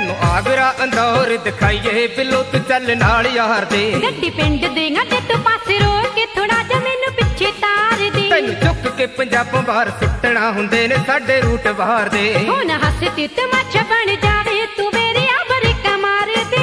ਤੈਨੂੰ ਆਗਰਾ ਅੰਦੌਰ ਦਿਖਾਈਏ ਬਿੱਲੋ ਤੂੰ ਚੱਲ ਨਾਲ ਯਾਰ ਦੇ। ਗੱਡੀ ਪਿੰਡ ਦੇਗਾ ਤੇ ਤੂੰ ਪਾਸੇ ਰੋਕ ਕੇ ਥੋੜਾ ਜਿਹਾ ਮੈਨੂੰ ਪਿੱਛੇ ਤਾਰ ਦੇ। ਤੈਨੂੰ ਚੁੱਕ ਕੇ ਪੰਜਾਬੋਂ ਬਾਹਰ ਸੁੱਟਣਾ ਹੁੰਦੇ ਨੇ ਸਾਡੇ ਰੂਟ ਬਾਹਰ ਦੇ। ਹੁਣ ਹੱਸ ਤੇ ਤਮਾਸ਼ਾ ਬਣ ਜਾਵੇ ਤੂੰ ਮੇਰੀ ਬਰੇਕਾਂ ਮਾਰ ਦੇ।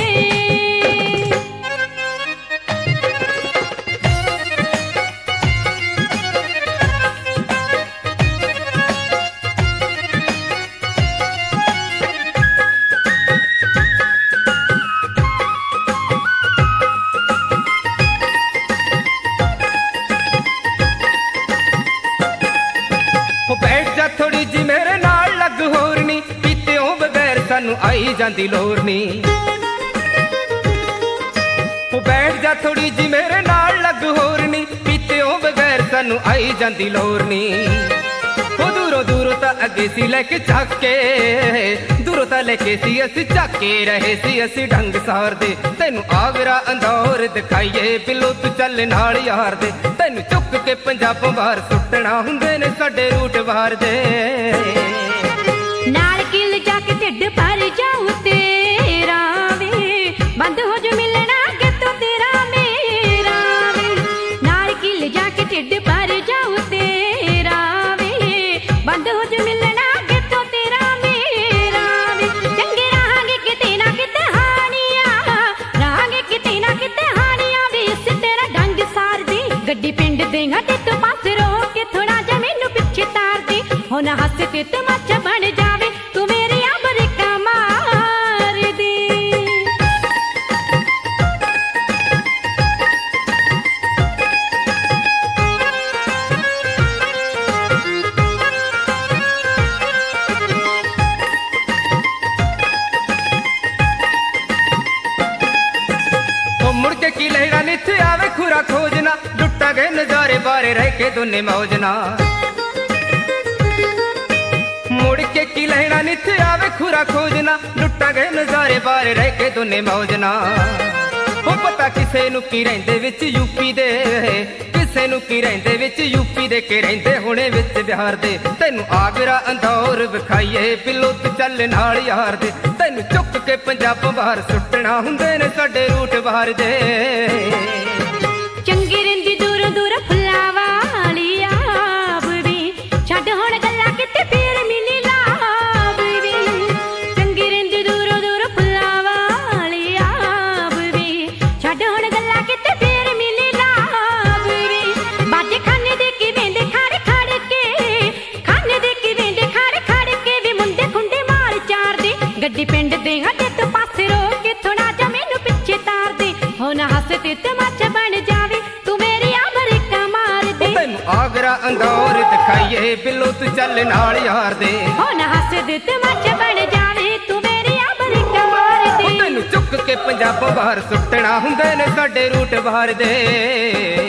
ਬੈਠ ਜਾ ਥੋੜੀ ਜੀ ਮੇਰੇ ਨਾਲ ਲੱਗ ਹੋਰ ਨੀ ਪੀਤਿਓਂ ਬਗੈਰ ਸਾਨੂੰ ਆਈ ਜਾਂਦੀ ਲੋੜ ਨੀ। ਬੈਠ ਜਾ ਥੋੜੀ ਜੀ ਮੇਰੇ ਨਾਲ ਲੱਗ ਹੋਰ ਨੀ ਪੀਤਿਓਂ ਬਗੈਰ ਸਾਨੂੰ ਆਈ ਜਾਂਦੀ ਲੋੜ ਨੀ। ਦੂਰੋਂ ਦੂਰੋਂ ਤਾਂ ਅੱਗੇ ਸੀ ਲੈ ਕੇ ਚੱਕ ਕੇ ਦੂਰੋਂ ਤਾਂ ਲੈ ਕੇ ਸੀ ਅਸੀਂ ਚੱਕ ਕੇ ਰਹੇ ਸੀ ਅਸੀਂ ਢੰਗ ਸਾਰ ਦੇ। ਤੈਨੂੰ ਆਗਰਾ ਅੰਦੌਰ ਦਿਖਾਈਏ ਬਿੱਲੋ ਤੂੰ ਚੱਲ ਨਾਲ ਯਾਰ ਦੇ। ਤੈਨੂੰ ਚੁੱਕ ਕੇ ਪੰਜਾਬੋਂ ਬਾਹਰ ਸੁੱਟਣਾ ਹੁੰਦੇ ਨੇ ਸਾਡੇ ਰੂਟ ਬਾਹਰ ਦੇ। ਨਾਲ ਕਿਲ ਜਾ ਕੇ ਢਿੱਡ ਭਰ ਜਾਊ ਤੇਰਾ ਵੇ ਬੰਦ ਹੋ ਜੂ ਮਿਲਣਾ ਅੱਗੇ ਤੋਂ ਤੇਰਾ ਮੇਰਾ ਵੇ। ਨਾਲ ਕਿਲ ਜਾ ਕੇ ਢਿੱਡ ਭਰ ਜਾਊ ਤੇਰਾ ਵੇ ਬੰਦ ਹੋ ਜੂ ਮਿਲਣਾ ਅੱਗੇ ਤੋਂ ਤੇਰਾ ਮੇਰਾ ਵੇ। ਚੰਗੇ ਰਹਾਂਗੇ ਕਿਤੇ ਨਾ ਕਿਤੇ ਹਾਣੀਆਂ ਰਹਾਂਗੇ ਕਿਤੇ ਨਾ ਕਿਤੇ ਹਾਣੀਆਂ ਵੇ ਇਸ ਤੇਰਾ ਢੰਗ ਸਾਰ ਦੀ। ਗੱਡੀ ਪਿੰਡ ਦੇਗਾ ਤੇ ਤੂੰ ਪਾਸੇ ਰੋਕ ਕੇ ਥੋੜਾ ਜਿਹਾ ਮੈਨੂੰ ਪਿੱਛੇ ਤਾਰ ਦੀ। ਹੁਣ ਹੱਸ ਤੇ ਤਮਾਸ਼ਾ ਬਣ ਜਾਵੇ ਤੂੰ ਮੇਰੀ ਬਰੇਕਾਂ ਮਾਰ ਦੀ। ਮੁੜ ਕੇ ਕੀ ਲੈਣਾ ਨਿੱਥੇ ਆਵੇ ਖੁਰਾ ਖੋਜਣਾ ਲੁੱਟਾਂਗੇ ਨਜ਼ਾਰੇ ਬਾਰੇ ਰਹਿ ਕੇ ਦੋਨੇ ਮੌਜਨਾ। ਮੁੜ ਕੇ ਕੀ ਲੈਣਾ ਨਿੱਥੇ ਆਵੇ ਖੁਰਾ ਖੋਜਣਾ ਲੁੱਟਾਂਗੇ ਨਜ਼ਾਰੇ ਬਾਰੇ ਰਹਿ ਕੇ ਦੋਨੇ ਮੌਜਨਾ। ਉਹ ਪਤਾ ਕਿਸੇ ਨੂੰ ਕੀ ਰਹਿੰਦੇ ਵਿੱਚ ਯੂਪੀ ਦੇ ਕਿਸੇ ਨੂੰ ਕੀ ਰਹਿੰਦੇ ਵਿੱਚ ਯੂਪੀ ਦੇ ਕੇ ਰਹਿੰਦੇ ਹੁਣੇ ਵਿੱਚ ਬਿਹਾਰ ਦੇ। ਤੈਨੂੰ ਆਗਰਾ ਅੰਦੌਰ ਵਿਖਾਈਏ ਬਿੱਲੋ ਤੂੰ ਚੱਲ ਨਾਲ ਯਾਰ ਦੇ। ਤੈਨੂੰ ਚੁੱਕ ਕੇ ਪੰਜਾਬੋਂ ਬਾਹਰ ਸੁੱਟਣਾ ਹੁੰਦੇ ਨੇ ਸਾਡੇ ਰੂਟ ਬਾਹਰ ਦੇ। ਚੰਗੀ ਰਹਿੰਦੀ ਦੂਰੋਂ ਦੂਰ ਫੁੱਲਾਂ ਵਾਲੀ ਆਬ ਵੀ ਛੱਡ ਹੁਣ ਗੱਲਾਂ ਕਿਤੇ ਫੇਰ ਮਿਲੀ ਲਾਭ ਵੀ। ਚੰਗੀ ਰਹਿੰਦੀ ਦੂਰੋਂ ਦੂਰ ਫੁੱਲਾਂ ਵਾਲੀ ਆਬ ਵੀ ਛੱਡ ਹੁਣ ਗੱਲਾਂ ਕਿਤੇ ਫੇਰ ਮਿਲੀ ਲਾਭ ਵੀ। ਬਾਜੇ ਖਾਨੇ ਦੇ ਕੀ ਵੇਂਦੇ ਖੜ ਖੜ ਕੇ ਖਾਨੇ ਦੇ ਕੀ ਵੇਂਦੇ ਖੜ ਖੜ ਕੇ ਵੀ ਮੁੰਡੇ ਖੁੰਡੇ ਮਾਰ ਚਾਰ ਦੇ। ਗੱਡੀ ਪਿੰਡ ਦੇ ਤੇ ਤੂੰ ਪਾਸੇ ਰੋਕ ਕੇ ਥੋੜਾ ਜਿਹਾ ਮੈਨੂੰ ਪਿੱਛੇ ਤਾਰ ਦੇ। ਹੁਣ ਹੱਸ ਤੇ ਤਮਾਸ਼ਾ ਬਣ ਜਾਵੇ ਤੂੰ ਮੇਰੀ ਬਰੇਕਾਂ ਮਾਰ ਦੇ। ਤੈਨੂੰ ਆਗਰਾ ਅੰਦੌਰ ਦਿਖਾਈਏ ਬਿੱਲੋ ਤੂੰ ਚੱਲ ਨਾਲ ਯਾਰ ਦੇ। ਹੁਣ ਹੱਸ ਤੇ ਤਮਾਸ਼ਾ ਬਣ ਜਾਵੇ ਤੂੰ ਮੇਰੀ ਬਰੇਕਾਂ ਮਾਰ ਦੇ। ਤੈਨੂੰ ਚੁੱਕ ਕੇ ਪੰਜਾਬੋਂ ਬਾਹਰ ਸੁੱਟਣਾ ਹੁੰਦੇ ਨੇ ਸਾਡੇ ਰੂਟ ਬਾਹਰ ਦੇ।